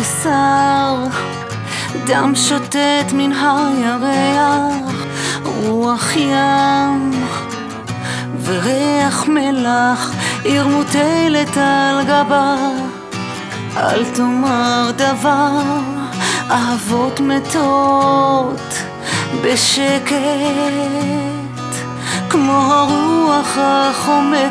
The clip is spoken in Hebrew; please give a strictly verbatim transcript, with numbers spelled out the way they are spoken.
שר, דם שוטט מן הירח, רוח ים וריח מלח, עיר מוטלת על גבה. אל תאמר דבר, אהבות מתות בשקט, כמו הרוח החומק